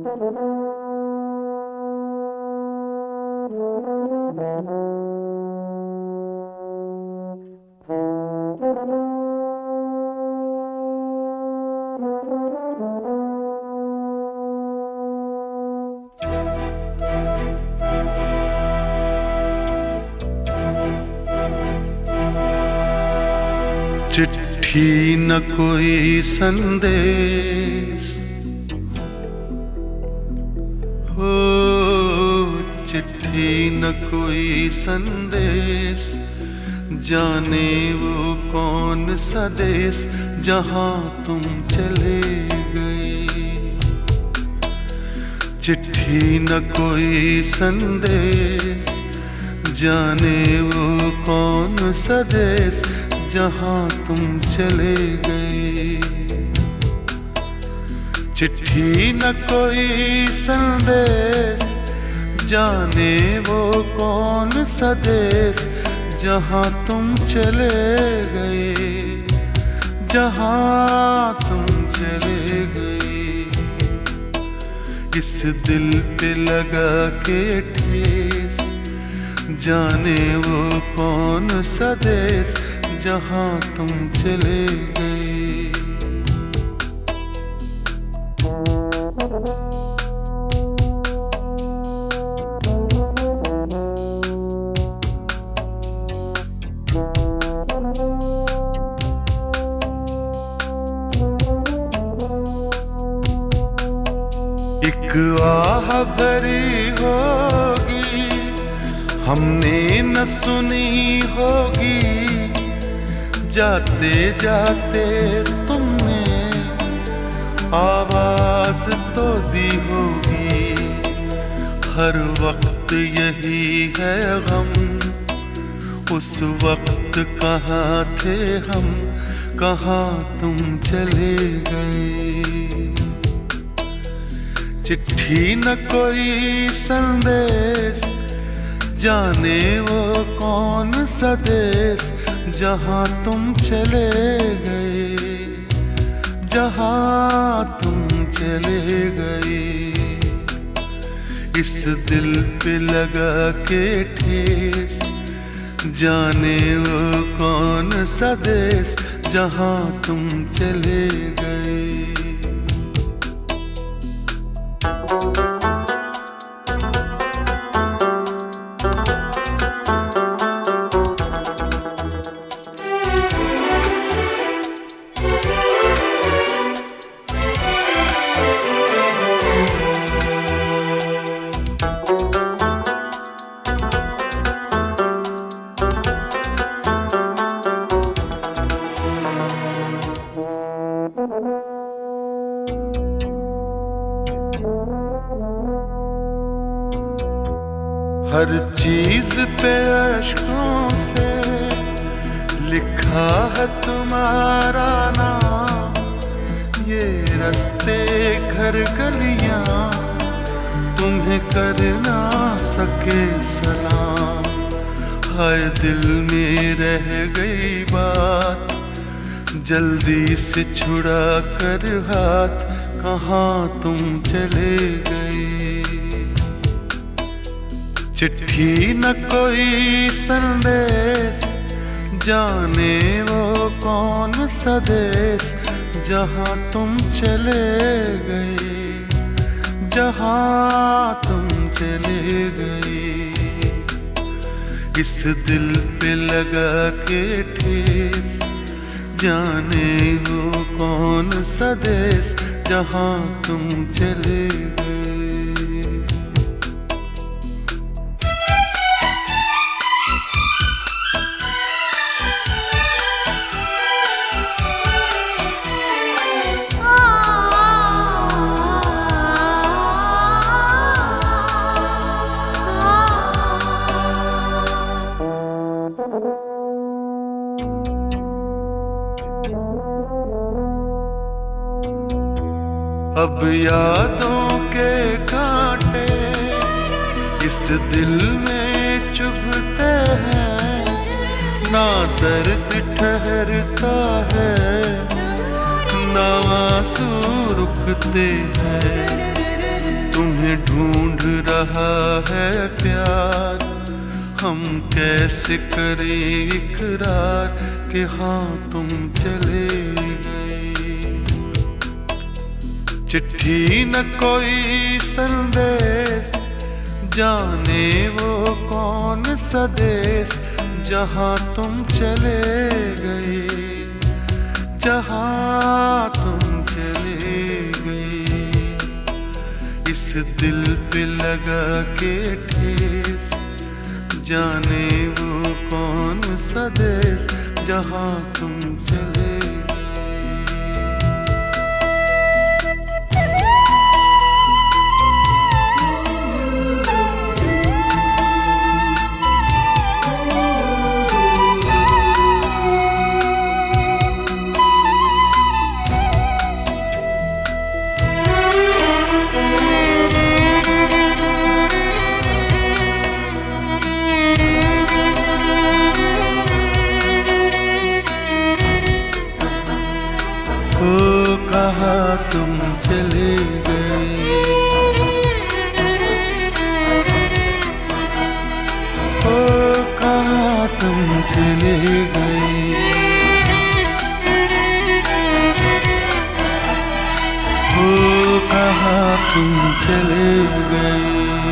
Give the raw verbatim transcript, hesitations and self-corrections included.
चिट्ठी न कोई संदेश हो, चिट्ठी न कोई संदेश, जाने वो कौन सा देश जहां तुम चले गए। चिट्ठी न कोई संदेश, जाने वो कौन सा देश जहां तुम चले गए। चिट्ठी न कोई संदेश, जाने वो कौन सा देश जहां तुम चले गए, जहां तुम चले गए। इस दिल पे लगा के ठेस, जाने वो कौन सा देश जहां तुम चले गए। एक आह भरी होगी, हमने न सुनी होगी, जाते जाते तुमने आवाज तो दी होगी। हर वक्त यही है गम, उस वक्त कहाँ थे हम, कहाँ तुम चले गए। चिट्ठी न कोई संदेश, जाने वो कौन सा देश जहां तुम चले गए, जहां तुम चले गए। इस दिल पे लगा के ठेस, जाने वो कौन सा देश जहां तुम चले गए। हर चीज पे अश्कों से लिखा है तुम्हारा नाम। ये रास्ते घर गलियां तुम्हें कर ना सके सलाम। हाय दिल में रह गई बात, जल्दी से छुड़ा कर हाथ, कहाँ तुम चले गए। चिट्ठी न कोई संदेश, जाने वो कौन सा देश जहां तुम चले गए, जहां तुम चले गए। इस दिल पे लगा के ठेस, जाने वो कौन सा देश जहां तुम चले गए। अब यादों के कांटे इस दिल में चुभते हैं, ना दर्द ठहरता है, ना आंसू रुकते हैं। तुम्हें ढूंढ रहा है प्यार, हम कैसे करें इकरार कि हाँ तुम चले गए। चिट्ठी न कोई संदेश, जाने वो कौन सा देश जहाँ तुम चले गए, जहाँ तुम चले गए। इस दिल पे लगा के ठेस, जाने वो कौन सा देश जहाँ तुम चले गए। ओ कहाँ तुम चले गए, ओ कहाँ तुम चले गए, ओ कहाँ तुम चले गए।